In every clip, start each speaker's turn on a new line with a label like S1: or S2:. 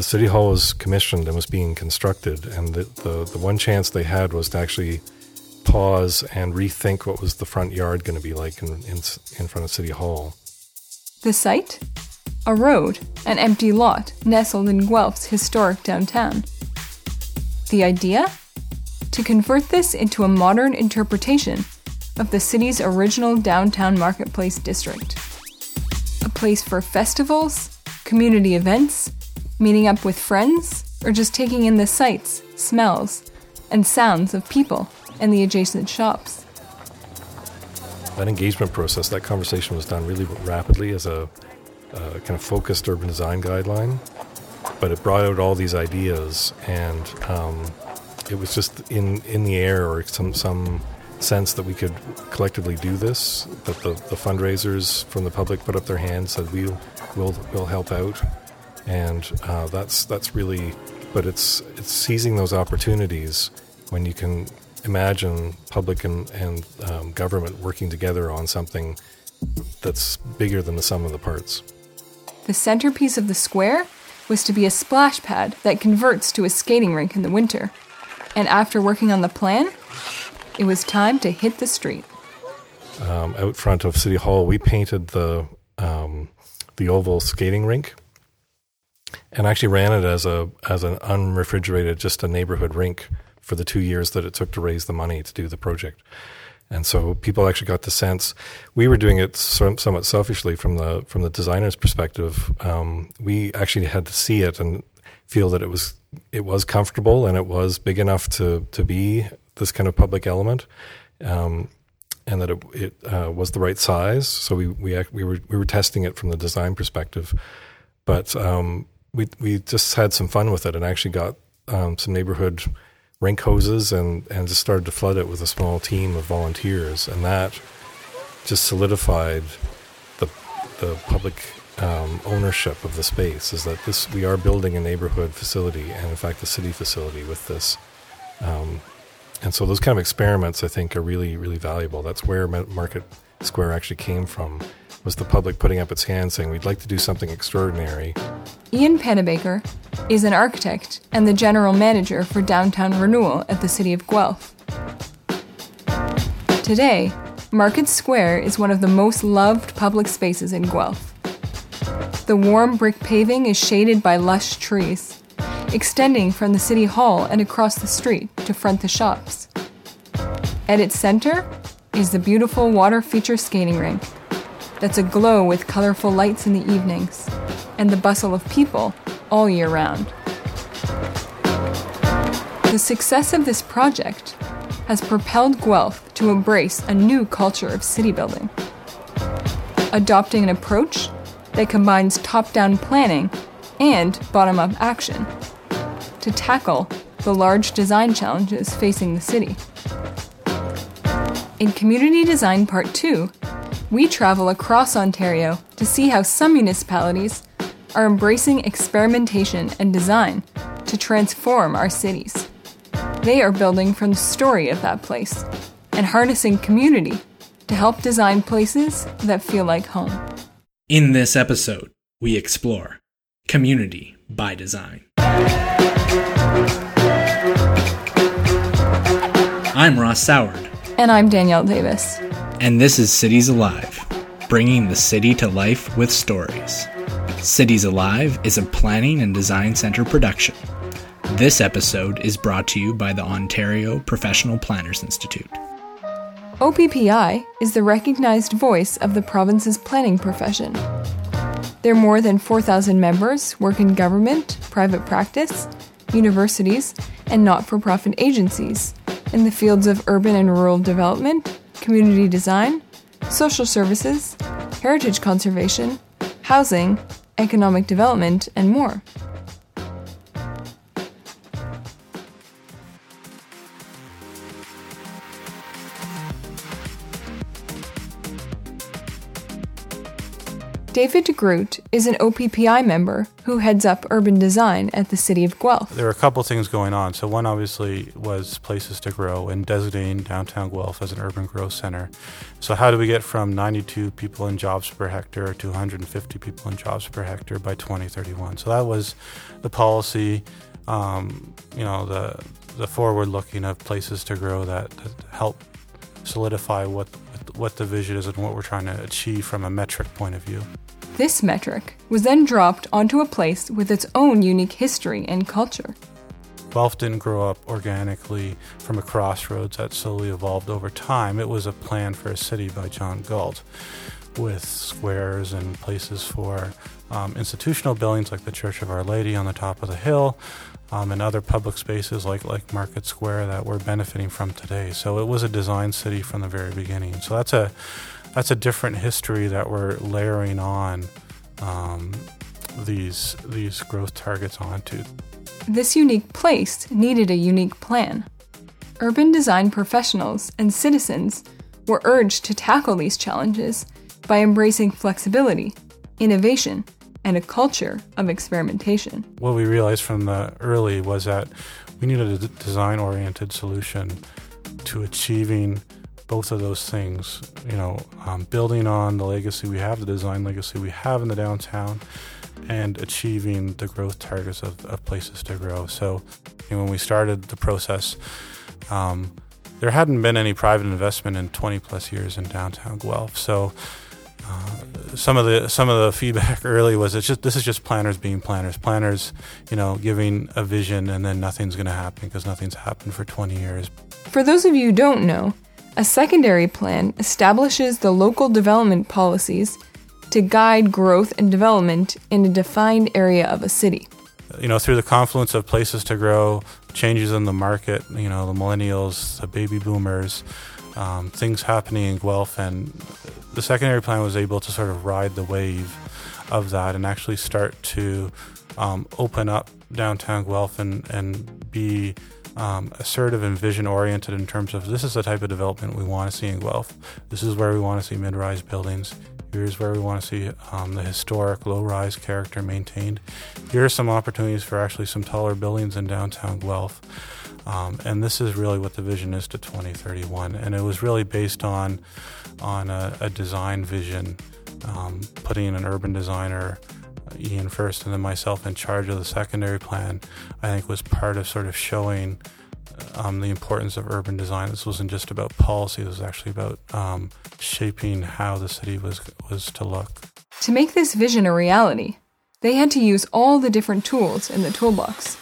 S1: City Hall was commissioned and was being constructed, and the one chance they had was to actually pause and rethink what was the front yard going to be like in front of City Hall.
S2: The site? A road, an empty lot nestled in Guelph's historic downtown. The idea? To convert this into a modern interpretation of the city's original downtown marketplace district. A place for festivals, community events, meeting up with friends, or just taking in the sights, smells, and sounds of people and the adjacent shops.
S1: That engagement process, that conversation was done really rapidly as a kind of focused urban design guideline, but it brought out all these ideas, and it was just in the air, or some sense that we could collectively do this, that the fundraisers from the public put up their hands, said we'll help out, and that's really, but it's seizing those opportunities when you can imagine public and government working together on something that's bigger than the sum of the parts.
S2: The centerpiece of the square was to be a splash pad that converts to a skating rink in the winter. And after working on the plan, it was time to hit the street.
S1: Out front of City Hall, we painted the oval skating rink, and actually ran it as an unrefrigerated, just a neighborhood rink for the 2 years that it took to raise the money to do the project. And so people actually got the sense. We were doing it somewhat selfishly from the designer's perspective. We actually had to see it and feel that it was comfortable and it was big enough to be this kind of public element, and that it was the right size. So we were testing it from the design perspective, but we just had some fun with it and actually got some neighborhood rink hoses and just started to flood it with a small team of volunteers, and that just solidified the public ownership of the space, is that we are building a neighborhood facility, and in fact a city facility with this, and so those kind of experiments I think are really, really valuable. That's where Market Square actually came from, was the public putting up its hand saying we'd like to do something extraordinary.
S2: Ian Pennebaker is an architect and the general manager for downtown renewal at the City of Guelph. Today, Market Square is one of the most loved public spaces in Guelph. The warm brick paving is shaded by lush trees, extending from the City Hall and across the street to front the shops. At its center is the beautiful water feature skating rink that's aglow with colorful lights in the evenings and the bustle of people all year round. The success of this project has propelled Guelph to embrace a new culture of city building, adopting an approach that combines top-down planning and bottom-up action to tackle the large design challenges facing the city. In Community Design Part 2, we travel across Ontario to see how some municipalities are embracing experimentation and design to transform our cities. They are building from the story of that place and harnessing community to help design places that feel like home.
S3: In this episode, we explore community by design. I'm Ross Soward.
S2: And I'm Danielle Davis.
S3: And this is Cities Alive, bringing the city to life with stories. Cities Alive is a planning and design center production. This episode is brought to you by the Ontario Professional Planners Institute.
S2: OPPI is the recognized voice of the province's planning profession. Their more than 4,000 members work in government, private practice, universities, and not-for-profit agencies in the fields of urban and rural development, community design, social services, heritage conservation, housing, economic development, and more. David DeGroot is an OPPI member who heads up urban design at the City of Guelph.
S4: There were a couple things going on. So one obviously was places to grow and designating downtown Guelph as an urban growth center. So how do we get from 92 people in jobs per hectare to 150 people in jobs per hectare by 2031? So that was the policy, the forward-looking of places to grow that help solidify what the vision is and what we're trying to achieve from a metric point of view.
S2: This metric was then dropped onto a place with its own unique history and culture.
S4: Guelph didn't grow up organically from a crossroads that slowly evolved over time. It was a plan for a city by John Galt, with squares and places for institutional buildings like the Church of Our Lady on the top of the hill, and other public spaces like Market Square that we're benefiting from today. So it was a design city from the very beginning. So that's a different history that we're layering on these growth targets onto.
S2: This unique place needed a unique plan. Urban design professionals and citizens were urged to tackle these challenges by embracing flexibility, innovation, and a culture of experimentation.
S4: What we realized from the early was that we needed a design-oriented solution to achieving both of those things, building on the legacy we have, the design legacy we have in the downtown, and achieving the growth targets of places to grow. So when we started the process, there hadn't been any private investment in 20 plus years in downtown Guelph. So some of the feedback early was this is just planners being planners, giving a vision and then nothing's going to happen because nothing's happened for 20 years.
S2: For those of you who don't know, a secondary plan establishes the local development policies to guide growth and development in a defined area of a city.
S4: Through the confluence of places to grow, changes in the market, the millennials, the baby boomers, things happening in Guelph, and the secondary plan was able to sort of ride the wave of that and actually start to open up downtown Guelph and be assertive and vision-oriented in terms of this is the type of development we want to see in Guelph. This is where we want to see mid-rise buildings. Here's where we want to see the historic low-rise character maintained. Here are some opportunities for actually some taller buildings in downtown Guelph. And this is really what the vision is to 2031. And it was really based on a design vision, putting an urban designer, Ian first, and then myself in charge of the secondary plan, I think was part of sort of showing the importance of urban design. This wasn't just about policy, this was actually about shaping how the city was to look.
S2: To make this vision a reality, they had to use all the different tools in the toolbox.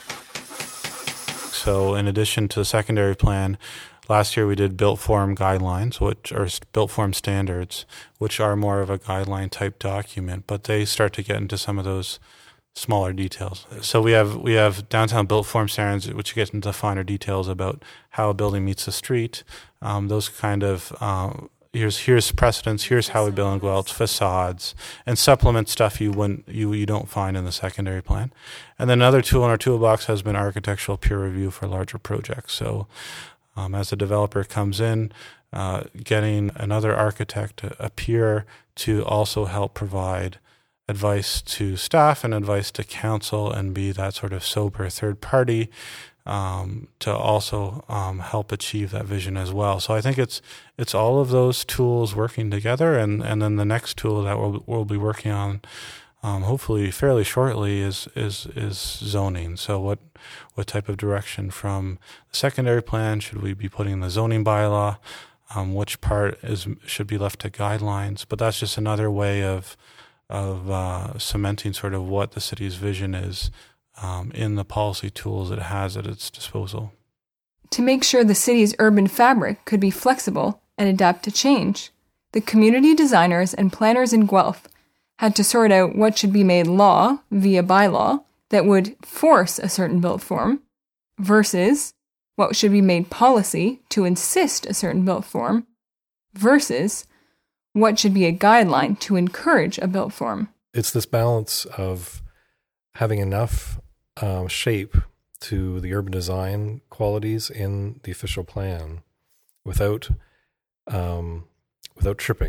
S4: So in addition to the secondary plan, last year we did built form guidelines, which are built form standards, which are more of a guideline type document, but they start to get into some of those smaller details. So we have downtown built form standards, which get into finer details about how a building meets the street. Those kind of here's precedents, here's how we build in Guelph, facades, and supplement stuff you don't find in the secondary plan. And then another tool in our toolbox has been architectural peer review for larger projects. So as a developer comes in, getting another architect, a peer, to also help provide advice to staff and advice to council and be that sort of sober third party to also help achieve that vision as well. So I think it's all of those tools working together, and then the next tool that we'll be working on hopefully fairly shortly is zoning. So what type of direction from the secondary plan should we be putting in the zoning bylaw? Which part should be left to guidelines? But that's just another way of cementing sort of what the city's vision is in the policy tools it has at its disposal.
S2: To make sure the city's urban fabric could be flexible and adapt to change, the community designers and planners in Guelph had to sort out what should be made law via bylaw that would force a certain built form versus what should be made policy to insist a certain built form versus what should be a guideline to encourage a built form.
S1: It's this balance of having enough shape to the urban design qualities in the official plan without tripping.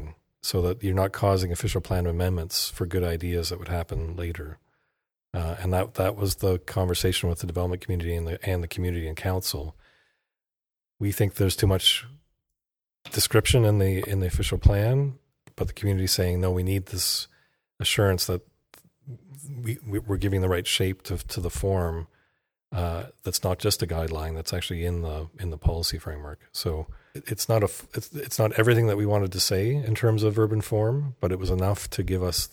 S1: so that you're not causing official plan amendments for good ideas that would happen later. And that was the conversation with the development community and the community and council. We think there's too much description in the official plan, but the community is saying, no, we need this assurance that we're giving the right shape to the form. That's not just a guideline. That's actually in the policy framework. So it's not everything that we wanted to say in terms of urban form, but it was enough to give us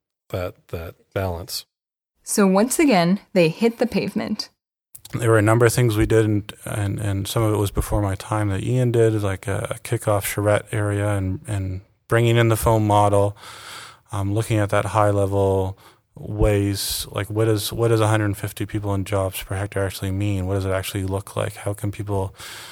S1: that balance.
S2: So once again, they hit the pavement.
S4: There were a number of things we did, and some of it was before my time that Ian did, like a kickoff charrette area and bringing in the foam model, looking at that high level ways, like what does 150 people in jobs per hectare actually mean? What does it actually look like? How can people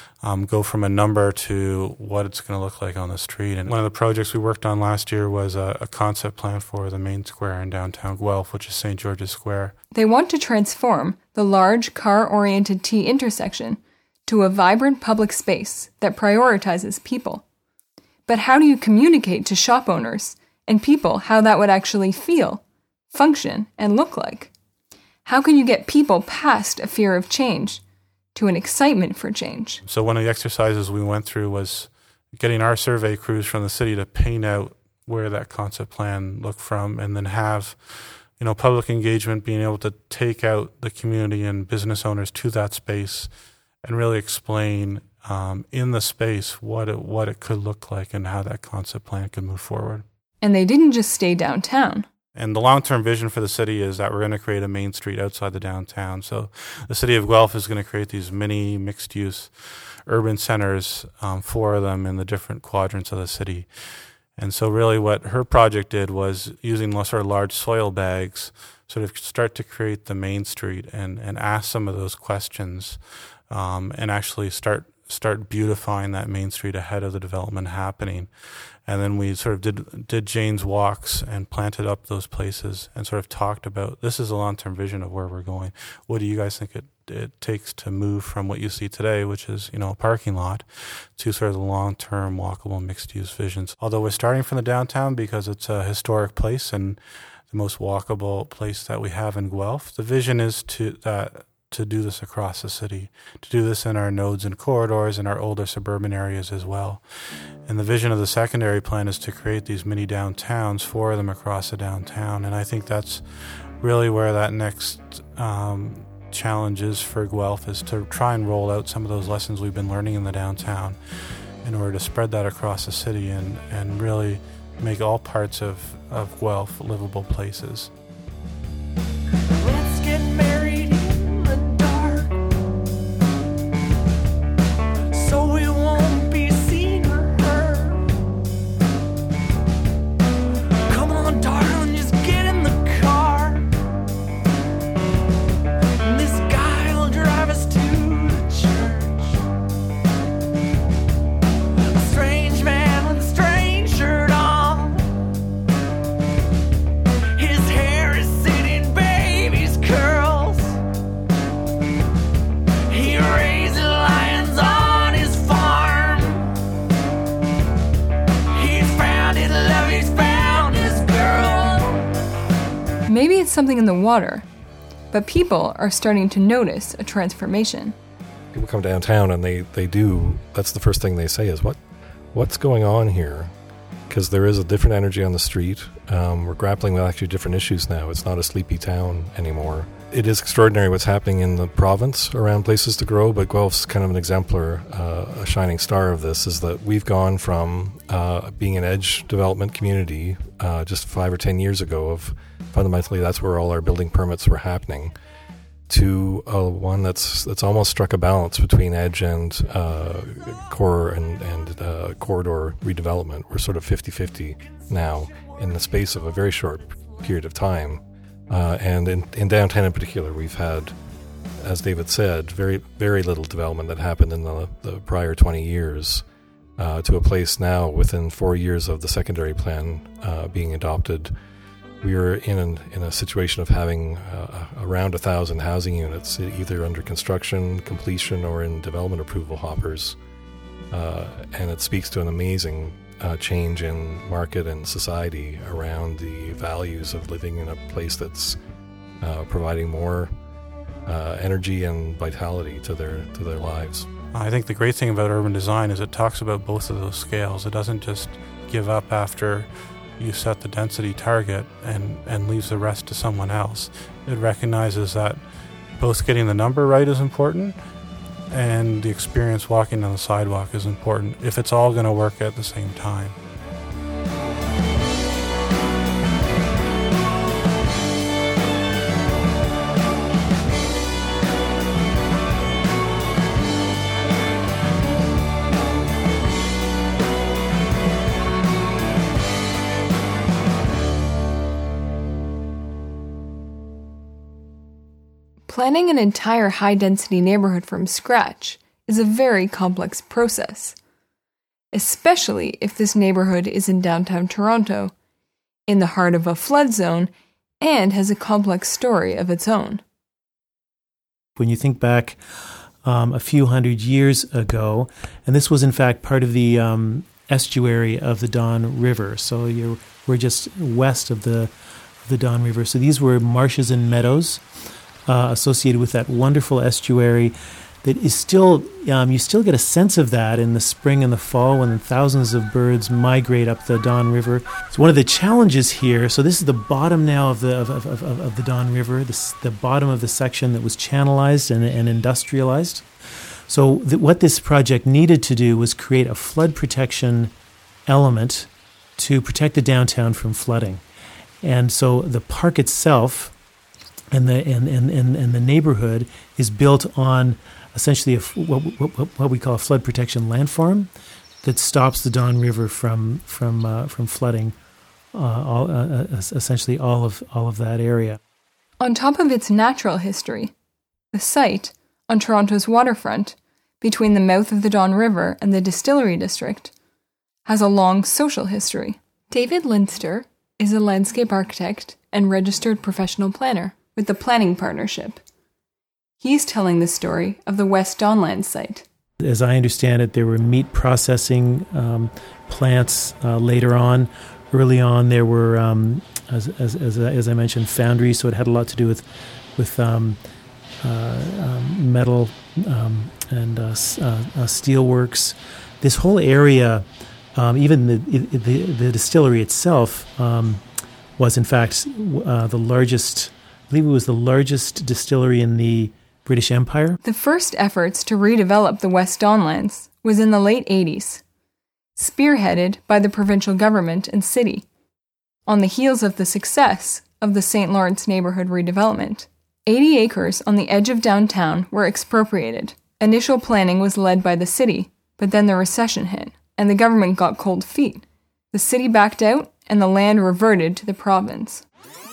S4: go from a number to what it's going to look like on the street? And one of the projects we worked on last year was a concept plan for the main square in downtown Guelph, which is St. George's Square.
S2: They want to transform the large car-oriented T intersection to a vibrant public space that prioritizes people. But how do you communicate to shop owners and people how that would actually feel, function, and look like? How can you get people past a fear of change to an excitement for change?
S4: So one of the exercises we went through was getting our survey crews from the city to paint out where that concept plan looked from, and then have, public engagement, being able to take out the community and business owners to that space and really explain in the space what it could look like and how that concept plan could move forward.
S2: And they didn't just stay downtown.
S4: And the long-term vision for the city is that we're going to create a main street outside the downtown. So the city of Guelph is going to create these mini mixed-use urban centers, 4 of them in the different quadrants of the city. And so really what her project did was, using sort of large soil bags, sort of start to create the main street and ask some of those questions, and actually start beautifying that main street ahead of the development happening. And then we sort of did Jane's walks and planted up those places and sort of talked about, this is a long-term vision of where we're going. What do you guys think it takes to move from what you see today, which is, a parking lot, to sort of the long-term walkable mixed-use visions? Although we're starting from the downtown because it's a historic place and the most walkable place that we have in Guelph, the vision is to do this across the city, to do this in our nodes and corridors and our older suburban areas as well. And the vision of the secondary plan is to create these mini downtowns, 4 of them across the downtown. And I think that's really where that next challenge is for Guelph, is to try and roll out some of those lessons we've been learning in the downtown in order to spread that across the city and really make all parts of Guelph livable places.
S5: Let's get married in the dark, so we won't be seen or heard. Come on, darling, just get in the car, and this guy will drive us to the church. A strange man with a strange shirt on, his hair is sitting baby's curls. He raised lions on his farm. He's found his love, he's found his girl.
S2: Maybe it's something in the water, but people are starting to notice a transformation.
S1: People come downtown and they do, that's the first thing they say is, what's going on here? Because there is a different energy on the street. We're grappling with actually different issues now. It's not a sleepy town anymore. It is extraordinary what's happening in the province around places to grow, but Guelph's kind of an exemplar, a shining star of this, is that we've gone from being an edge development community just 5 or 10 years ago, of fundamentally that's where all our building permits were happening, to one that's almost struck a balance between edge and core and corridor redevelopment. We're sort of 50-50 now in the space of a very short period of time. And in downtown in particular, we've had, as David said, very, very little development that happened in the prior 20 years to a place now within 4 years of the secondary plan being adopted. We are in a situation of having around 1,000 housing units, either under construction, completion, or in development approval hoppers. And it speaks to an amazing change in market and society around the values of living in a place that's providing more energy and vitality to their lives.
S4: I think the great thing about urban design is it talks about both of those scales. It doesn't just give up after you set the density target and leaves the rest to someone else. It recognizes that both getting the number right is important and the experience walking on the sidewalk is important if it's all going to work at the same time.
S2: Planning an entire high-density neighborhood from scratch is a very complex process, especially if this neighborhood is in downtown Toronto, in the heart of a flood zone, and has a complex story of its own.
S6: When you think back a few hundred years ago, and this was in fact part of the estuary of the Don River, so we're just west of the Don River. So these were marshes and meadows associated with that wonderful estuary that is still, you still get a sense of that in the spring and the fall when thousands of birds migrate up the Don River. So one of the challenges here, so this is the bottom now of the Don River, the bottom of the section that was channelized and industrialized. So what this project needed to do was create a flood protection element to protect the downtown from flooding. And so the park itself and the neighborhood is built on essentially what we call a flood protection landform that stops the Don River from flooding essentially all of that area.
S2: On top of its natural history, the site, on Toronto's waterfront, between the mouth of the Don River and the Distillery District, has a long social history. David Linster is a landscape architect and registered professional planner with the Planning Partnership. He's telling the story of the West Donlands site.
S6: As I understand it, there were meat processing plants later on. Early on, there were, as I mentioned, foundries, so it had a lot to do with metal and steelworks. This whole area, even the distillery itself, was in fact the largest. I believe it was the largest distillery in the British Empire.
S2: The first efforts to redevelop the West Donlands was in the late 80s, spearheaded by the provincial government and city. On the heels of the success of the St. Lawrence neighborhood redevelopment, 80 acres on the edge of downtown were expropriated. Initial planning was led by the city, but then the recession hit, and the government got cold feet. The city backed out, and the land reverted to the province.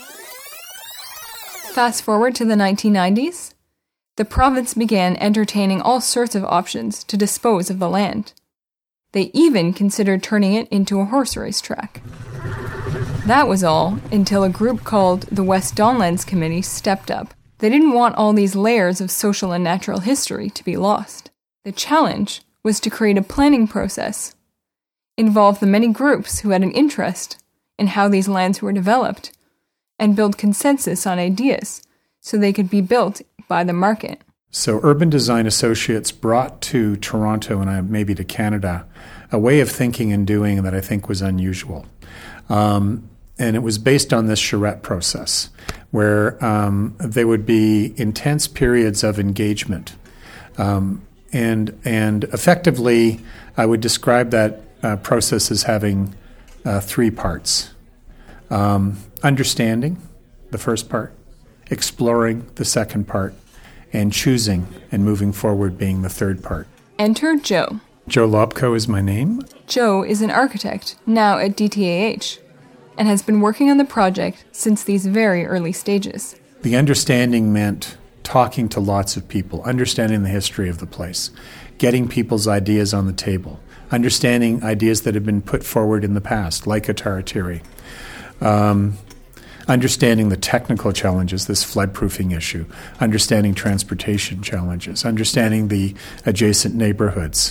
S2: Fast forward to the 1990s, the province began entertaining all sorts of options to dispose of the land. They even considered turning it into a horse race track. That was all until a group called the West Donlands Committee stepped up. They didn't want all these layers of social and natural history to be lost. The challenge was to create a planning process, involve the many groups who had an interest in how these lands were developed, and build consensus on ideas so they could be built by the market.
S7: So Urban Design Associates brought to Toronto and maybe to Canada a way of thinking and doing that I think was unusual. And it was based on this charrette process where there would be intense periods of engagement. And effectively, I would describe that process as having three parts. Understanding, the first part, exploring, the second part, and choosing and moving forward being the third part.
S2: Enter Joe.
S7: Joe Lobko is my name.
S2: Joe is an architect, now at DTAH, and has been working on the project since these very early stages.
S7: The understanding meant talking to lots of people, understanding the history of the place, getting people's ideas on the table, understanding ideas that have been put forward in the past, like a Taratiri. Understanding the technical challenges, this flood-proofing issue, understanding transportation challenges, understanding the adjacent neighborhoods,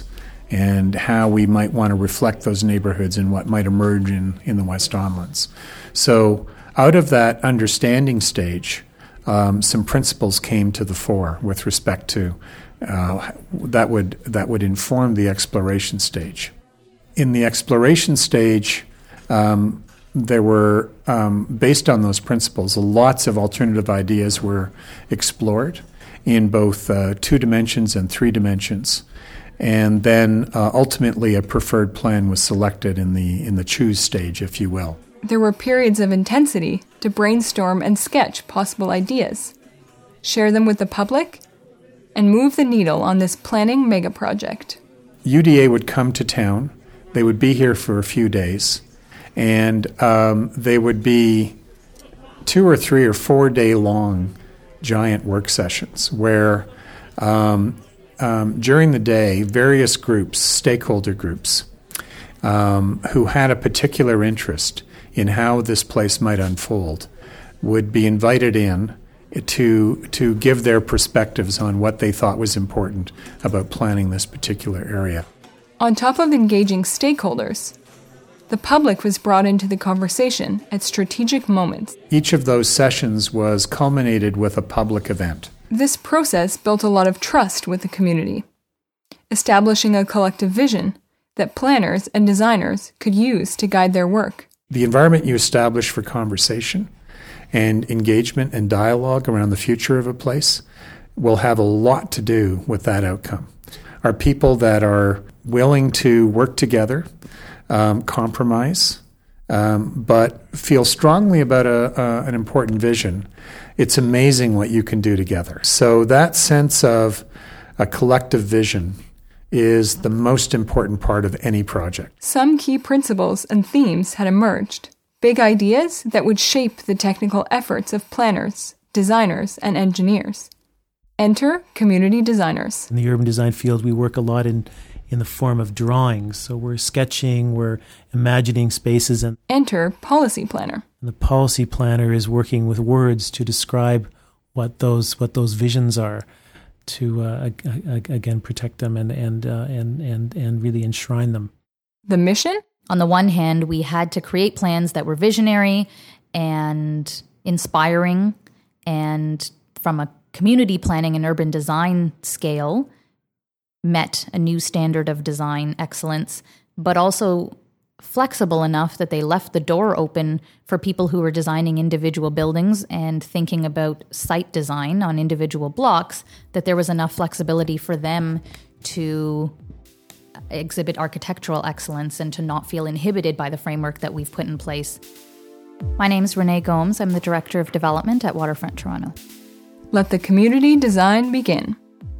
S7: and how we might want to reflect those neighborhoods and what might emerge in the West Don Lands. So out of that understanding stage, some principles came to the fore with respect to that would inform the exploration stage. In the exploration stage, there were, based on those principles, lots of alternative ideas were explored in both 2 dimensions and 3 dimensions. And then ultimately a preferred plan was selected in the choose stage, if you will.
S2: There were periods of intensity to brainstorm and sketch possible ideas, share them with the public, and move the needle on this planning megaproject.
S7: UDA would come to town. They would be here for a few days, and they would be 2 or 3 or 4 day long giant work sessions where during the day, various groups, stakeholder groups, who had a particular interest in how this place might unfold, would be invited in to give their perspectives on what they thought was important about planning this particular area.
S2: On top of engaging stakeholders, the public was brought into the conversation at strategic moments.
S7: Each of those sessions was culminated with a public event.
S2: This process built a lot of trust with the community, establishing a collective vision that planners and designers could use to guide their work.
S7: The environment you establish for conversation and engagement and dialogue around the future of a place will have a lot to do with that outcome. Are people that are willing to work together, compromise, but feel strongly about an important vision. It's amazing what you can do together. So that sense of a collective vision is the most important part of any project.
S2: Some key principles and themes had emerged, big ideas that would shape the technical efforts of planners, designers, and engineers. Enter community designers.
S6: In the urban design field, we work a lot in the form of drawings. So we're sketching, we're imagining spaces. And
S2: Enter policy planner.
S6: And the policy planner is working with words to describe what those visions are, to again protect them and really enshrine them.
S2: The mission?
S8: On the one hand, we had to create plans that were visionary and inspiring, and from a community planning and urban design scale, met a new standard of design excellence, but also flexible enough that they left the door open for people who were designing individual buildings and thinking about site design on individual blocks, that there was enough flexibility for them to exhibit architectural excellence and to not feel inhibited by the framework that we've put in place. My name is Renee Gomes. I'm the Director of Development at Waterfront Toronto.
S2: Let the community design begin.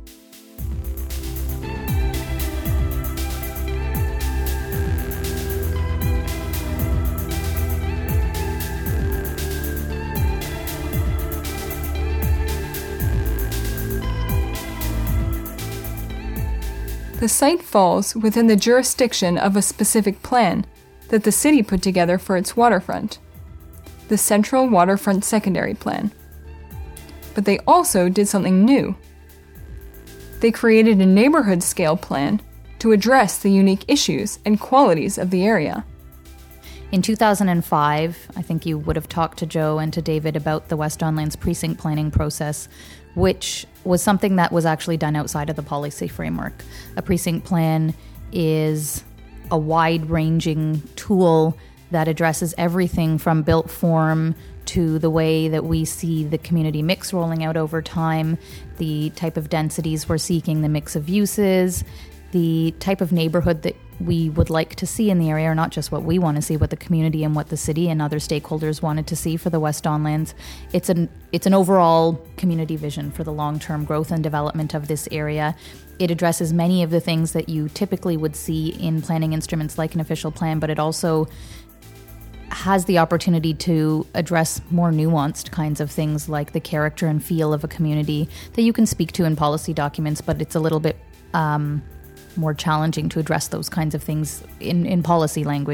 S2: The site falls within the jurisdiction of a specific plan that the city put together for its waterfront, the Central Waterfront Secondary Plan. But they also did something new. They created a neighborhood scale plan to address the unique issues and qualities of the area.
S8: In 2005, I think you would have talked to Joe and to David about the West Don Lands precinct planning process, which was something that was actually done outside of the policy framework. A precinct plan is a wide-ranging tool that addresses everything from built form to the way that we see the community mix rolling out over time, the type of densities we're seeking, the mix of uses, the type of neighborhood that we would like to see in the area, or not just what we want to see, what the community and what the city and other stakeholders wanted to see for the West Don Lands. It's an overall community vision for the long-term growth and development of this area. It addresses many of the things that you typically would see in planning instruments like an official plan, but it also has the opportunity to address more nuanced kinds of things like the character and feel of a community that you can speak to in policy documents, but it's a little bit more challenging to address those kinds of things in policy language.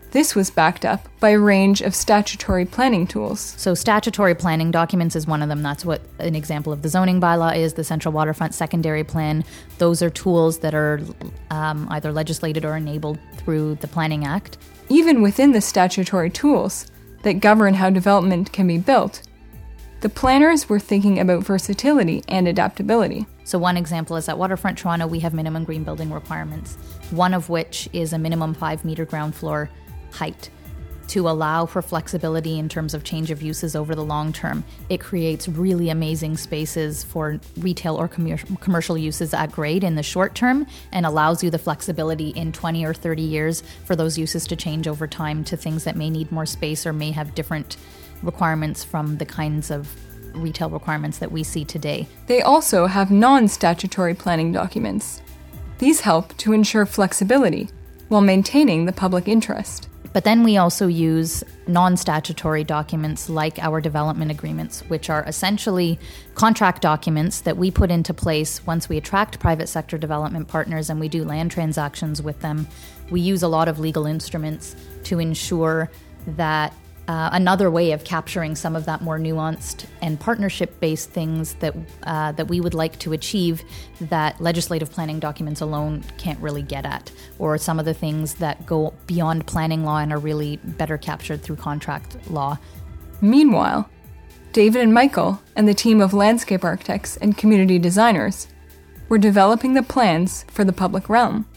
S2: This was backed up by a range of statutory planning tools.
S8: So statutory planning documents is one of them. That's what an example of the zoning bylaw is, the Central Waterfront Secondary Plan. Those are tools that are either legislated or enabled through the Planning Act.
S2: Even within the statutory tools that govern how development can be built, the planners were thinking about versatility and adaptability.
S8: So one example is at Waterfront Toronto, we have minimum green building requirements, one of which is a minimum 5-meter ground floor height to allow for flexibility in terms of change of uses over the long term. It creates really amazing spaces for retail or commercial uses at grade in the short term and allows you the flexibility in 20 or 30 years for those uses to change over time to things that may need more space or may have different requirements from the kinds of retail requirements that we see today.
S2: They also have non-statutory planning documents. These help to ensure flexibility while maintaining the public interest.
S8: But then we also use non-statutory documents like our development agreements, which are essentially contract documents that we put into place once we attract private sector development partners and we do land transactions with them. We use a lot of legal instruments to ensure that another way of capturing some of that more nuanced and partnership-based things that we would like to achieve that legislative planning documents alone can't really get at, or some of the things that go beyond planning law and are really better captured through contract law.
S2: Meanwhile, David and Michael and the team of landscape architects and community designers were developing the plans for the public realm.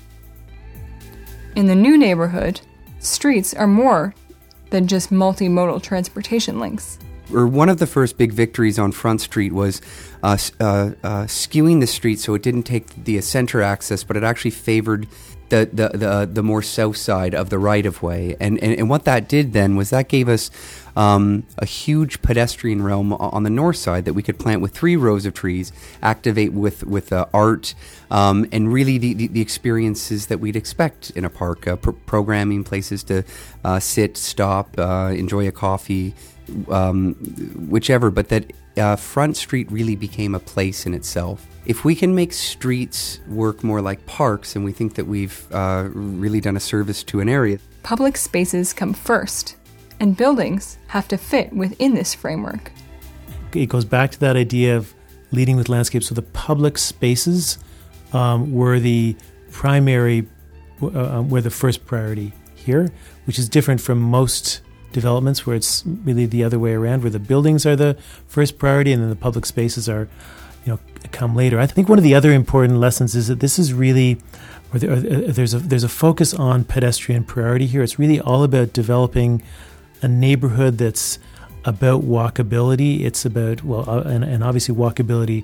S2: In the new neighborhood, streets are more than just multimodal transportation links.
S9: One of the first big victories on Front Street was skewing the street so it didn't take the center access, but it actually favored the more south side of the right-of-way. And what that did then was that gave us a huge pedestrian realm on the north side that we could plant with 3 rows of trees, activate with art, and really the experiences that we'd expect in a park, programming, places to sit, stop, enjoy a coffee, whichever, but that Front Street really became a place in itself. If we can make streets work more like parks, and we think that we've really done a service to an area.
S2: Public spaces come first, and buildings have to fit within this framework.
S6: It goes back to that idea of leading with landscapes. So the public spaces were the primary, were the first priority here, which is different from most developments where it's really the other way around, where the buildings are the first priority and then the public spaces are, come later. I think one of the other important lessons is that this is really, there's a focus on pedestrian priority here. It's really all about developing a neighborhood that's about walkability. It's about, and obviously walkability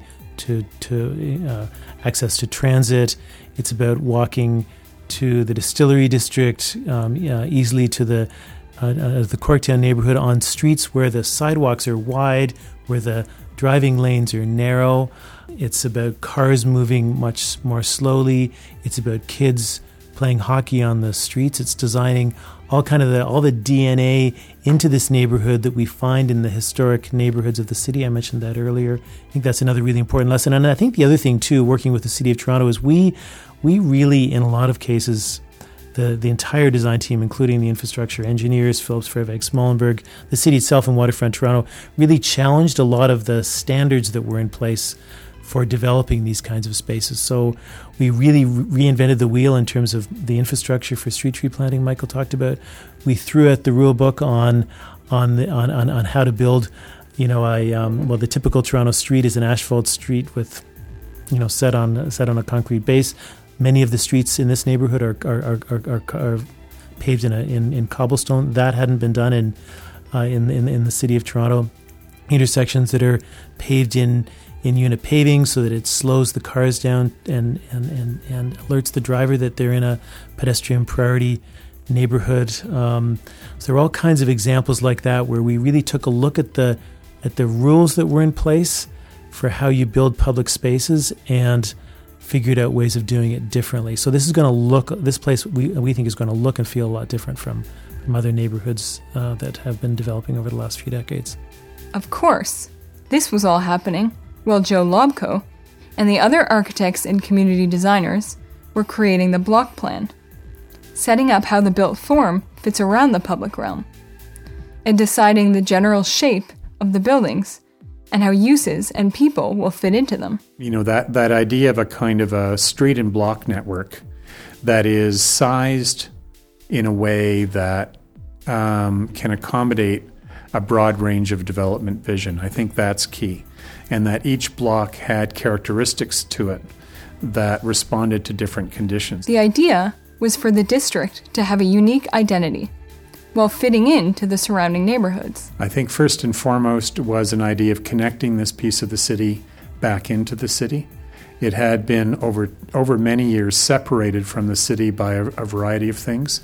S6: to access to transit. It's about walking to the Distillery District, easily to the Corktown neighborhood on streets where the sidewalks are wide, where the driving lanes are narrow. It's about cars moving much more slowly. It's about kids playing hockey on the streets. It's designing all the DNA into this neighborhood that we find in the historic neighborhoods of the city. I mentioned that earlier. I think that's another really important lesson. And I think the other thing too, working with the City of Toronto, is we really, in a lot of cases, the entire design team, including the infrastructure engineers, Phillips, Fairbank, Smolenberg, the city itself and Waterfront Toronto, really challenged a lot of the standards that were in place for developing these kinds of spaces. So we really reinvented the wheel in terms of the infrastructure for street tree planting Michael talked about. We threw out the rule book on how to build, the typical Toronto street is an asphalt street with, set on a concrete base. Many of the streets in this neighborhood are paved in cobblestone. That hadn't been done in the city of Toronto. Intersections that are paved in unit paving so that it slows the cars down and alerts the driver that they're in a pedestrian priority neighborhood. So there are all kinds of examples like that where we really took a look at the rules that were in place for how you build public spaces and figured out ways of doing it differently. So this place we think is going to look and feel a lot different from other neighborhoods that have been developing over the last few decades.
S2: Of course, this was all happening while Joe Lobko and the other architects and community designers were creating the block plan. setting up how the built form fits around the public realm, and deciding the general shape of the buildings and how uses and people will fit into them.
S7: You know, that idea of a kind of a street and block network that is sized in a way that can accommodate a broad range of development vision. I think that's key. And that each block had characteristics to it that responded to different conditions.
S2: The idea was for the district to have a unique identity while fitting into the surrounding neighborhoods.
S7: I think first and foremost was an idea of connecting this piece of the city back into the city. It had been over many years separated from the city by a variety of things.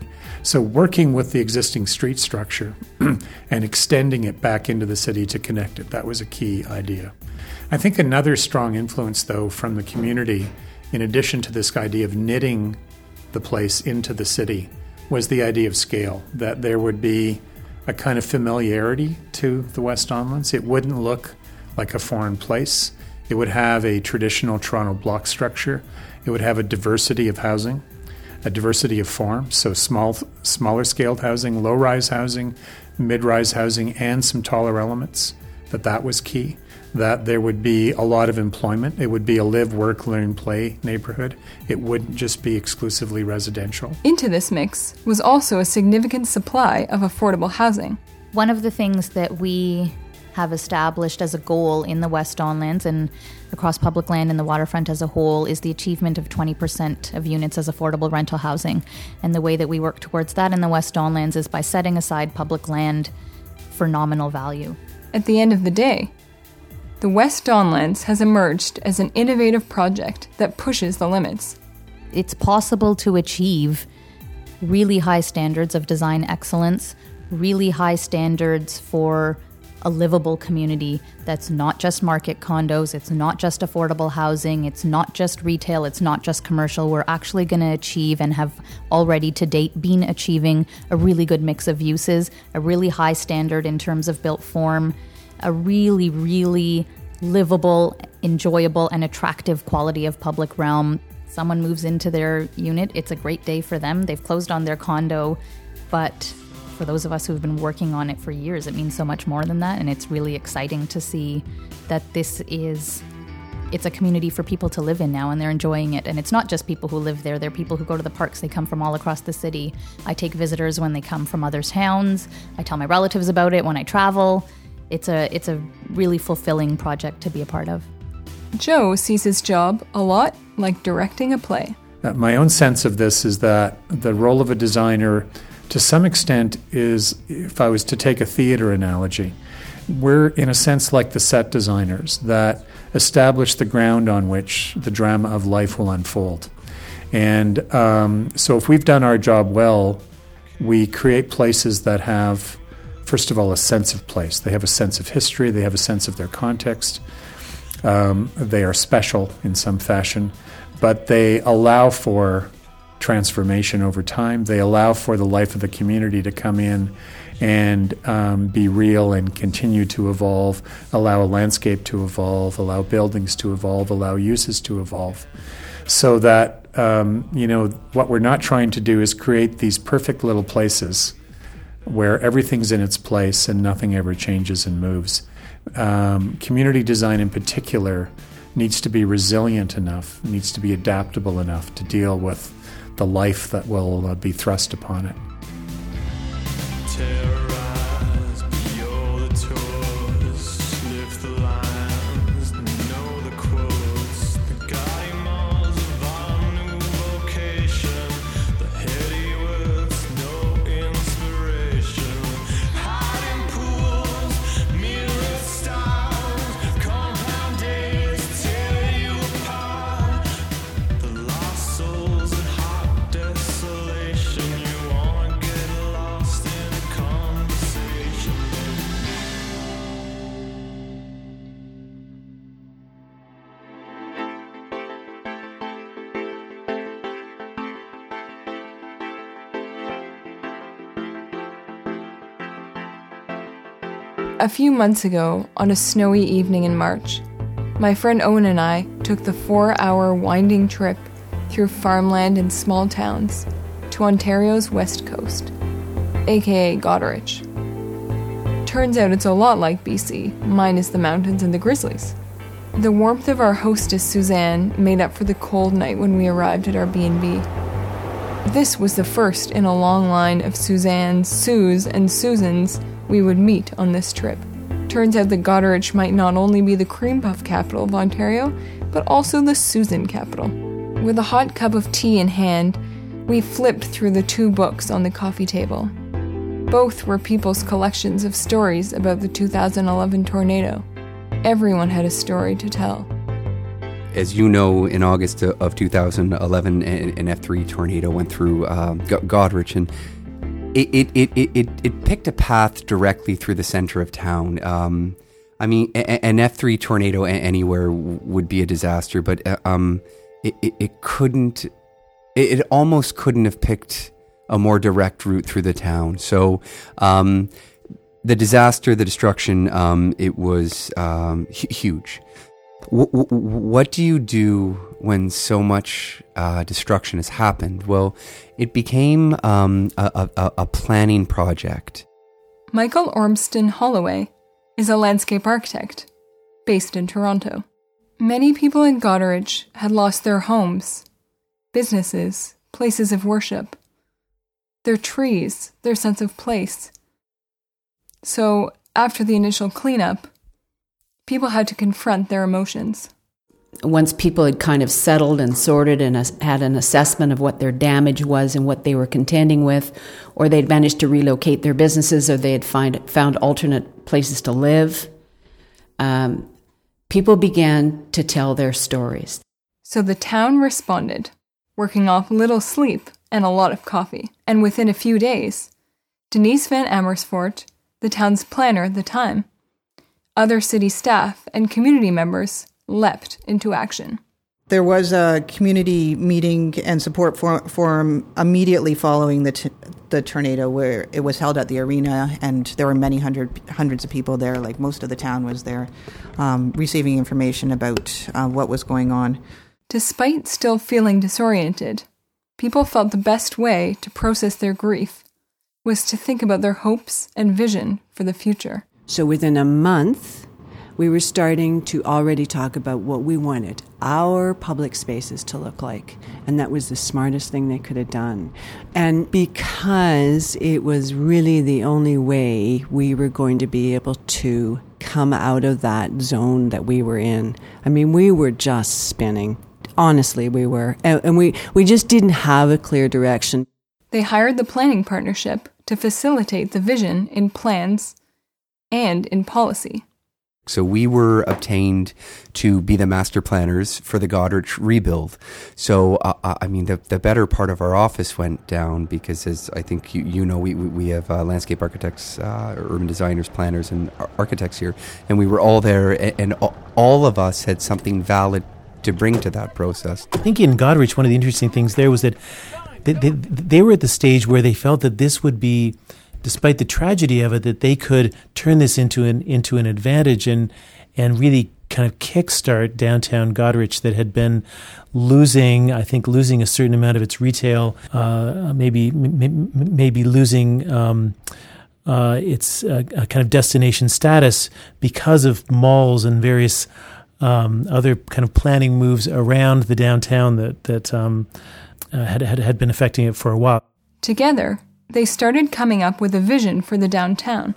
S7: So working with the existing street structure and extending it back into the city to connect it, that was a key idea. I think another strong influence, though, from the community, in addition to this idea of knitting the place into the city, was the idea of scale, that there would be a kind of familiarity to the West Don Lands. It wouldn't look like a foreign place. It would have a traditional Toronto block structure. It would have a diversity of housing, a diversity of forms, so smaller scaled housing, low-rise housing, mid-rise housing, and some taller elements. That was key. That there would be a lot of employment. It would be a live, work, learn, play neighborhood. It wouldn't just be exclusively residential.
S2: Into this mix was also a significant supply of affordable housing.
S8: One of the things that we have established as a goal in the West Don Lands and across public land and the waterfront as a whole is the achievement of 20% of units as affordable rental housing. And the way that we work towards that in the West Don Lands is by setting aside public land for nominal value.
S2: At the end of the day, the West Don Lands has emerged as an innovative project that pushes the limits.
S8: It's possible to achieve really high standards of design excellence, really high standards for a livable community that's not just market condos, it's not just affordable housing, it's not just retail, it's not just commercial. We're actually going to achieve and have already to date been achieving a really good mix of uses, a really high standard in terms of built form, a really, really livable, enjoyable, and attractive quality of public realm. Someone moves into their unit, it's a great day for them. They've closed on their condo, but for those of us who've been working on it for years, it means so much more than that, and it's really exciting to see that it's a community for people to live in now, and they're enjoying it. And it's not just people who live there, they're people who go to the parks, they come from all across the city. I take visitors when they come from other towns, I tell my relatives about it when I travel. It's a really fulfilling project to be a part of.
S2: Joe sees his job a lot like directing a play.
S7: My own sense of this is that the role of a designer, to some extent, is, if I was to take a theater analogy, we're in a sense like the set designers that establish the ground on which the drama of life will unfold. And so if we've done our job well, we create places that have, first of all, a sense of place. They have a sense of history. They have a sense of their context. They are special in some fashion, but they allow for transformation over time. They allow for the life of the community to come in and be real and continue to evolve, allow a landscape to evolve, allow buildings to evolve, allow uses to evolve. So that, what we're not trying to do is create these perfect little places where everything's in its place and nothing ever changes and moves. Community design in particular needs to be resilient enough, needs to be adaptable enough to deal with the life that will be thrust upon it.
S5: Terrorize, be the tours, lift the lines, know the quotes, the guiding miles of our new vocation, the heady words, no inspiration, hiding pools, mirror styles, compound days tear you apart, the lost souls and hot desolation, you wanna get lost in a conversation.
S2: A few months ago, on a snowy evening in March, my friend Owen and I took the 4-hour winding trip through farmland and small towns to Ontario's west coast, aka Goderich. Turns out it's a lot like BC, minus the mountains and the grizzlies. The warmth of our hostess Suzanne made up for the cold night when we arrived at our B&B. This was the first in a long line of Suzannes, Sues, and Susans we would meet on this trip. Turns out that Goderich might not only be the cream puff capital of Ontario, but also the Susan capital. With a hot cup of tea in hand, we flipped through the 2 books on the coffee table. Both were people's collections of stories about the 2011 tornado. Everyone had a story to tell.
S9: As you know, in August of 2011, an F3 tornado went through Goderich, and it picked a path directly through the center of town. I mean, an F3 tornado anywhere would be a disaster, but it almost couldn't have picked a more direct route through the town. So the disaster, the destruction, it was huge. What do you do when so much destruction has happened? Well, it became a planning project.
S2: Michael Ormston Holloway is a landscape architect based in Toronto. Many people in Goderich had lost their homes, businesses, places of worship, their trees, their sense of place. So, after the initial cleanup, people had to confront their emotions.
S10: Once people had kind of settled and sorted and had an assessment of what their damage was and what they were contending with, or they'd managed to relocate their businesses, or they had found alternate places to live, people began to tell their stories.
S2: So the town responded, working off little sleep and a lot of coffee. And within a few days, Denise Van Amersfoort, the town's planner at the time, other city staff and community members leapt into action.
S11: There was a community meeting and support forum immediately following the tornado, where it was held at the arena, and there were many hundreds of people there. Like most of the town was there, receiving information about what was going on.
S2: Despite still feeling disoriented, people felt the best way to process their grief was to think about their hopes and vision for the future.
S12: So within a month, we were starting to already talk about what we wanted our public spaces to look like. And that was the smartest thing they could have done. And because it was really the only way we were going to be able to come out of that zone that we were in. I mean, we were just spinning. Honestly, we were. And we just didn't have a clear direction.
S2: They hired the planning partnership to facilitate the vision in plans and in policy.
S9: So we were obtained to be the master planners for the Goderich rebuild. So, I mean, the better part of our office went down because, as I think you know, we have landscape architects, urban designers, planners, and architects here. And we were all there, and all of us had something valid to bring to that process.
S6: I think in Goderich, one of the interesting things there was that they were at the stage where they felt that this would be, despite the tragedy of it, that they could turn this into an advantage and really kind of kickstart downtown Goderich that had been losing a certain amount of its retail, maybe losing its kind of destination status because of malls and various other kind of planning moves around the downtown that had been affecting it for a while.
S2: Together, they started coming up with a vision for the downtown.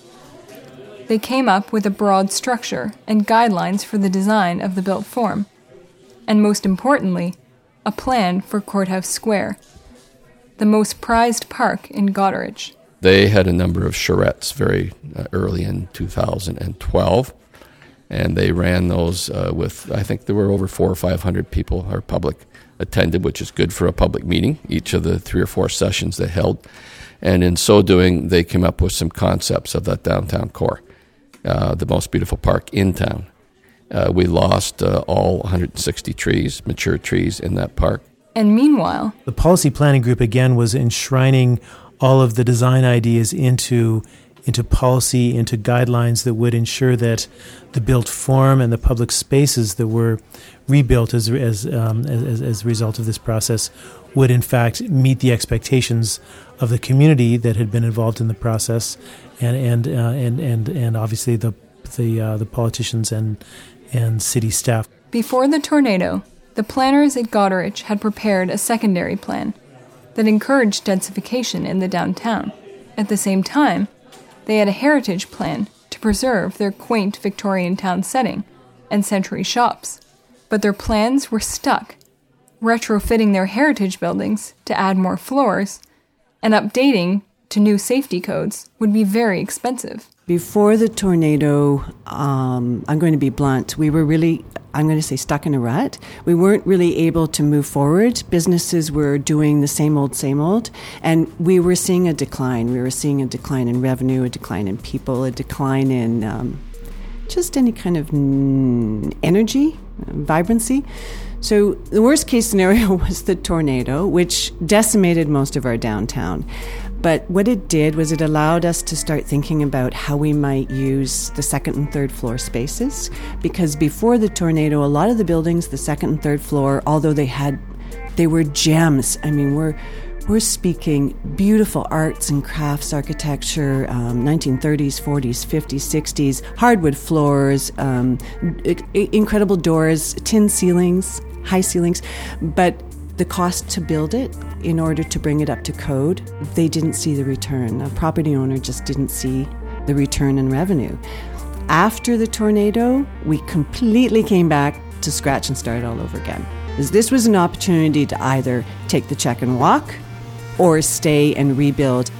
S2: They came up with a broad structure and guidelines for the design of the built form, and most importantly, a plan for Courthouse Square, the most prized park in Goderich.
S13: They had a number of charrettes very early in 2012, and they ran those with, I think there were over 400 or 500 people, or public, attended, which is good for a public meeting, each of the 3 or 4 sessions they held. And in so doing, they came up with some concepts of that downtown core, the most beautiful park in town. We lost all 160 trees, mature trees in that park.
S2: And meanwhile,
S6: the policy planning group again was enshrining all of the design ideas into policy, into guidelines that would ensure that the built form and the public spaces that were rebuilt as a result of this process would in fact meet the expectations of the community that had been involved in the process, and obviously the politicians and city staff.
S2: Before the tornado, the planners at Goderich had prepared a secondary plan that encouraged densification in the downtown. At the same time, they had a heritage plan to preserve their quaint Victorian town setting and century shops. But their plans were stuck. Retrofitting their heritage buildings to add more floors and updating to new safety codes would be very expensive.
S12: Before the tornado, I'm going to be blunt, we were really, I'm going to say, stuck in a rut. We weren't really able to move forward. Businesses were doing the same old, and we were seeing a decline. We were seeing a decline in revenue, a decline in people, a decline in just any kind of energy, vibrancy. So the worst case scenario was the tornado, which decimated most of our downtown. But what it did was it allowed us to start thinking about how we might use the second and third floor spaces. Because before the tornado, a lot of the buildings, the second and third floor, although they were gems. I mean, we're speaking beautiful arts and crafts architecture, 1930s, 40s, 50s, 60s, hardwood floors, incredible doors, tin ceilings, high ceilings. But the cost to build it, in order to bring it up to code, they didn't see the return. A property owner just didn't see the return in revenue. After the tornado, we completely came back to scratch and start all over again. Because this was an opportunity to either take the check and walk or stay and rebuild.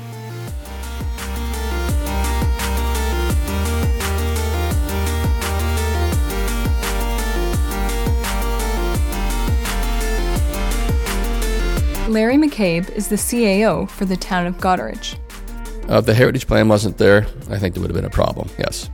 S2: Larry McCabe is the CAO for the town of Goderich.
S13: If the heritage plan wasn't there, I think there would have been a problem, yes.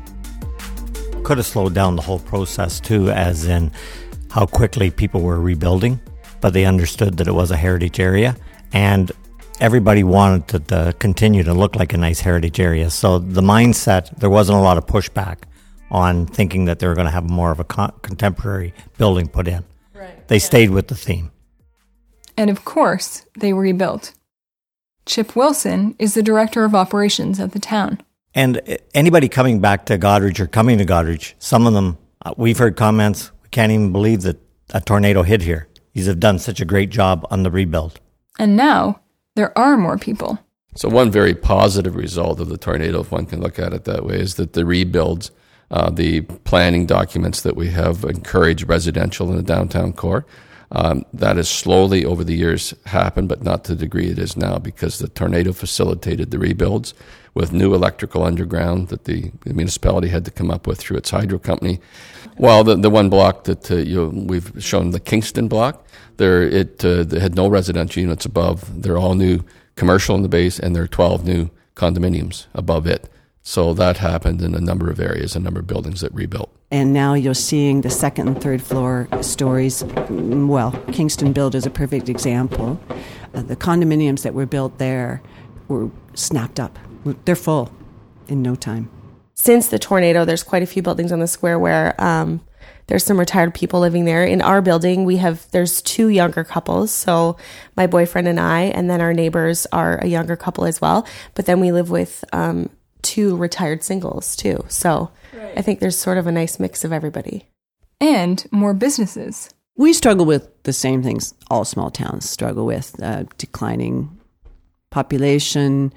S14: Could have slowed down the whole process too, as in how quickly people were rebuilding, but they understood that it was a heritage area, and everybody wanted it to continue to look like a nice heritage area. So the mindset, there wasn't a lot of pushback on thinking that they were going to have more of a contemporary building put in. Right. They stayed with the theme.
S2: And of course, they rebuilt. Chip Wilson is the director of operations at the town.
S14: And anybody coming back to Goderich or coming to Goderich, some of them, we've heard comments, we can't even believe that a tornado hit here. These have done such a great job on the rebuild.
S2: And now, there are more people.
S13: So one very positive result of the tornado, if one can look at it that way, is that the rebuilds, the planning documents that we have encouraged residential in the downtown core, that has slowly over the years happened, but not to the degree it is now, because the tornado facilitated the rebuilds with new electrical underground that the municipality had to come up with through its hydro company. While the one block that we've shown, the Kingston block, it had no residential units above. They're all new commercial in the base, and there are 12 new condominiums above it. So that happened in a number of areas, a number of buildings that rebuilt.
S12: And now you're seeing the second and third floor stories. Well, Kingston Build is a perfect example. The condominiums that were built there were snapped up. They're full in no time.
S15: Since the tornado, there's quite a few buildings on the square where there's some retired people living there. In our building, there's two younger couples. So my boyfriend and I, and then our neighbors are a younger couple as well. But then we live with two retired singles too. So right. I think there's sort of a nice mix of everybody.
S2: And more businesses.
S12: We struggle with the same things all small towns struggle with, declining population,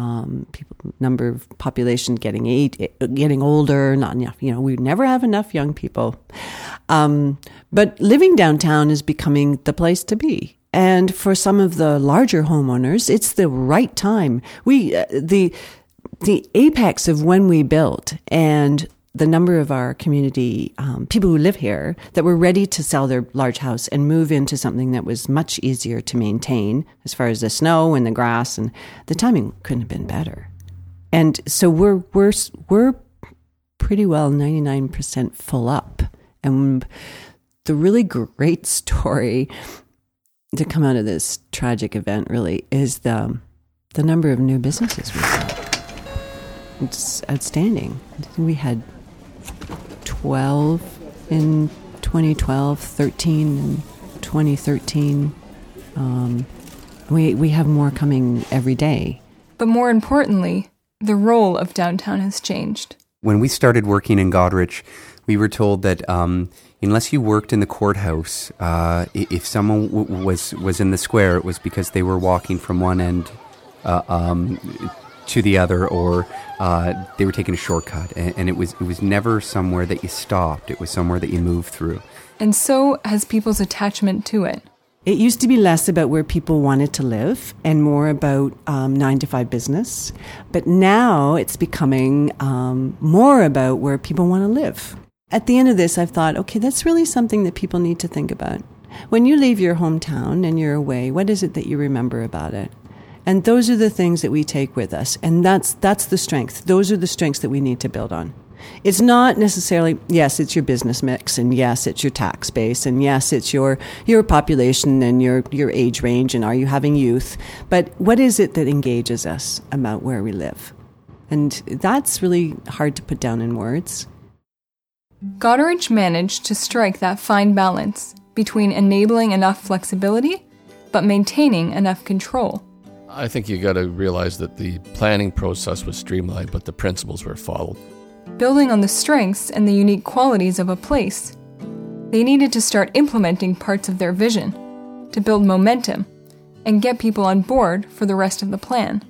S12: number of population getting older, not enough. We never have enough young people. But living downtown is becoming the place to be. And for some of the larger homeowners, it's the right time. The apex of when we built and the number of our community people who live here that were ready to sell their large house and move into something that was much easier to maintain as far as the snow and the grass, and the timing couldn't have been better. And so we're pretty well 99% full up. And the really great story to come out of this tragic event really is the number of new businesses we built. It's outstanding. I think we had 12 in 2012, 13 in 2013, We have more coming every day.
S2: But more importantly, the role of downtown has changed.
S9: When we started working in Goderich, we were told that unless you worked in the courthouse, if someone was in the square, it was because they were walking from one end to the other, or they were taking a shortcut. And it was never somewhere that you stopped. It was somewhere that you moved through.
S2: And so has people's attachment to it.
S12: It used to be less about where people wanted to live and more about 9-to-5 business. But now it's becoming more about where people want to live. At the end of this, I've thought, okay, that's really something that people need to think about. When you leave your hometown and you're away, what is it that you remember about it? And those are the things that we take with us. And that's the strength. Those are the strengths that we need to build on. It's not necessarily, yes, it's your business mix, and yes, it's your tax base, and yes, it's your population and your age range, and are you having youth? But what is it that engages us about where we live? And that's really hard to put down in words.
S2: Goderich managed to strike that fine balance between enabling enough flexibility but maintaining enough control.
S13: I think you got to realize that the planning process was streamlined, but the principles were followed.
S2: Building on the strengths and the unique qualities of a place, they needed to start implementing parts of their vision to build momentum and get people on board for the rest of the plan.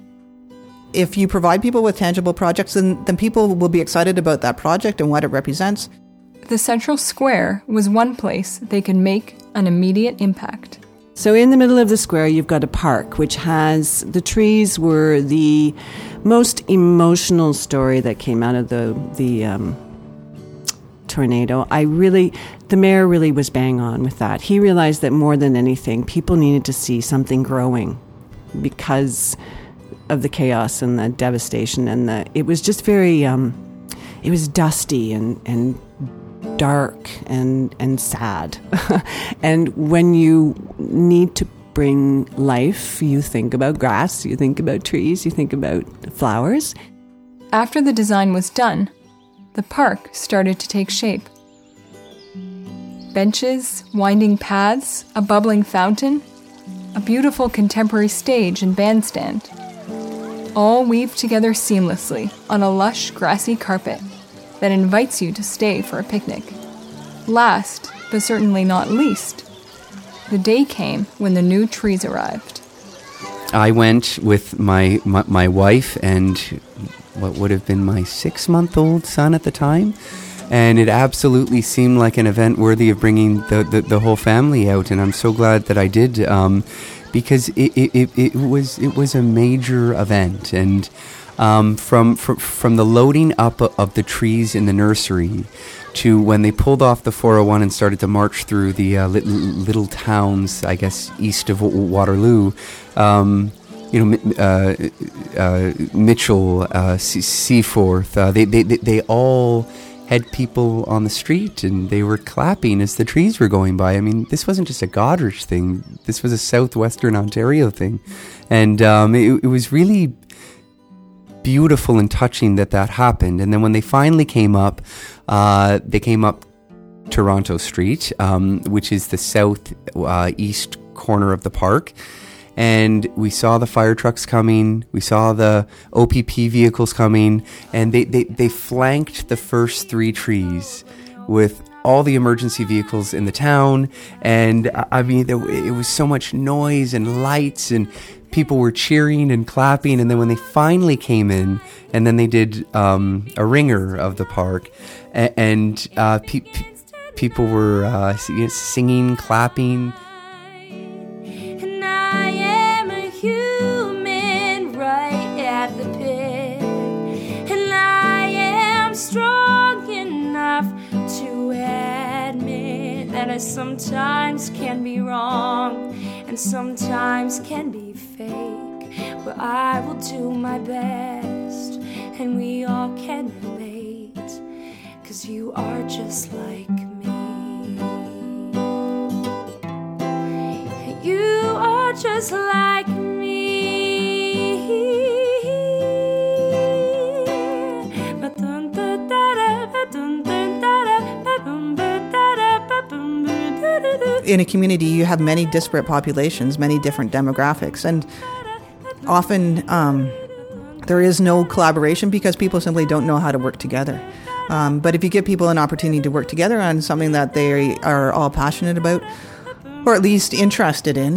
S11: If you provide people with tangible projects, then people will be excited about that project and what it represents.
S2: The central square was one place they could make an immediate impact.
S12: So in the middle of the square, you've got a park, which has, the trees were the most emotional story that came out of the tornado. The mayor really was bang on with that. He realized that more than anything, people needed to see something growing because of the chaos and the devastation. And it was just very, it was dusty and dark and sad. And when you need to bring life, you think about grass, you think about trees, you think about flowers.
S2: After the design was done, the park started to take shape. Benches, winding paths, a bubbling fountain, a beautiful contemporary stage and bandstand, all weave together seamlessly on a lush, grassy carpet that invites you to stay for a picnic. Last, but certainly not least, the day came when the new trees arrived.
S9: I went with my wife and what would have been my 6-month-old son at the time, and it absolutely seemed like an event worthy of bringing the whole family out, and I'm so glad that I did, because it was a major event, and from the loading up of the trees in the nursery to when they pulled off the 401 and started to march through the little towns, I guess, east of Waterloo, Mitchell, Seaforth, they all had people on the street and they were clapping as the trees were going by. I mean, this wasn't just a Goderich thing. This was a southwestern Ontario thing. And it was really beautiful and touching that happened. And then when they finally came up, they came up Toronto Street, which is the southeast corner of the park. And we saw the fire trucks coming, we saw the OPP vehicles coming, and they flanked the first 3 trees with all the emergency vehicles in the town. And I mean, it was so much noise and lights, and people were cheering and clapping. And then when they finally came in, and then they did a ringer of the park, and people were singing, clapping.
S16: I sometimes can be wrong and sometimes can be fake, but I will do my best and we all can relate, 'cause you are just like me. You are just like me.
S11: in a community, you have many disparate populations, many different demographics, and often there is no collaboration because people simply don't know how to work together. But if you give people an opportunity to work together on something that they are all passionate about, or at least interested in,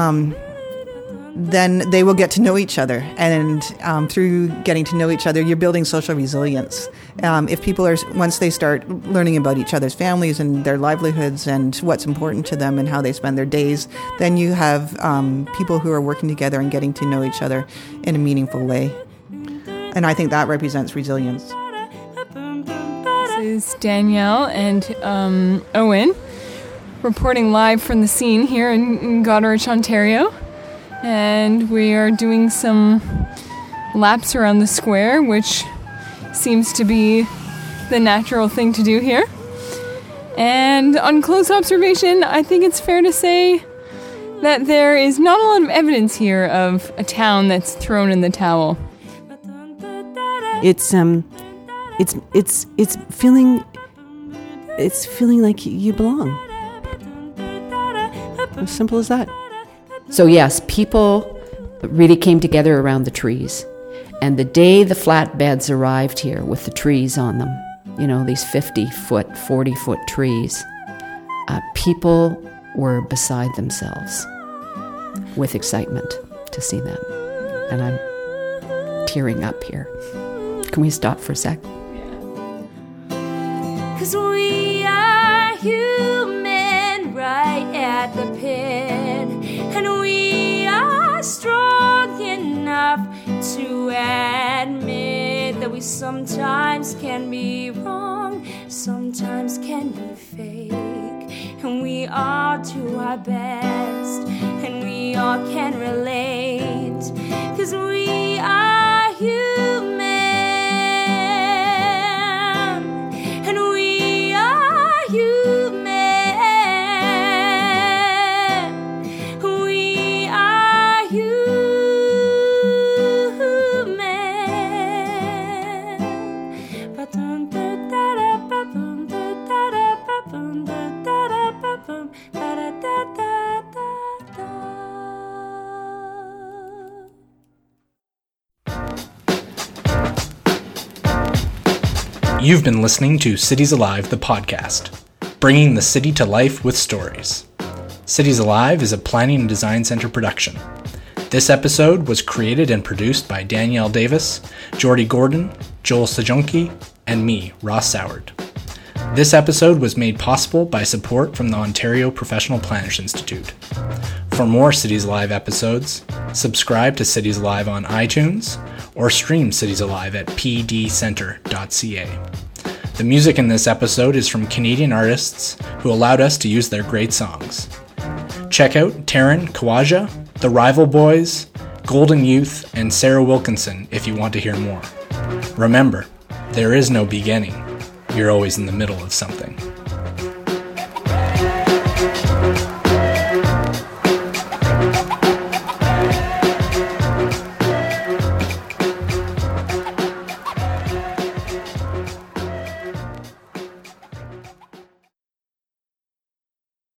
S11: then they will get to know each other. And through getting to know each other, you're building social resilience. If people once they start learning about each other's families and their livelihoods and what's important to them and how they spend their days, then you have people who are working together and getting to know each other in a meaningful way. And I think that represents resilience.
S2: This is Danielle and Owen reporting live from the scene here in Goderich, Ontario. And we are doing some laps around the square, which seems to be the natural thing to do here. And on close observation, I think it's fair to say that there is not a lot of evidence here of a town that's thrown in the towel.
S12: It's feeling like you belong. As simple as that.
S10: So yes, people really came together around the trees. And the day the flatbeds arrived here with the trees on them, these 50-foot, 40-foot trees, people were beside themselves with excitement to see them. And I'm tearing up here. Can we stop for a sec?
S16: 'Cause we are human right at the pit, and we are strong enough to admit that we sometimes can be wrong, sometimes can be fake, and we all do our best, and we all can relate, 'cause we are human.
S3: You've been listening to Cities Alive, the podcast, bringing the city to life with stories. Cities Alive is a Planning and Design Center production. This episode was created and produced by Danielle Davis, Jordy Gordon, Joel Sajonki, and me, Ross Soward. This episode was made possible by support from the Ontario Professional Planners Institute. For more Cities Alive episodes, subscribe to Cities Alive on iTunes or stream Cities Alive at pdcenter.ca. The music in this episode is from Canadian artists who allowed us to use their great songs. Check out Taryn Kawaja, The Rival Boys, Golden Youth, and Sarah Wilkinson if you want to hear more. Remember, there is no beginning. You're always in the middle of something.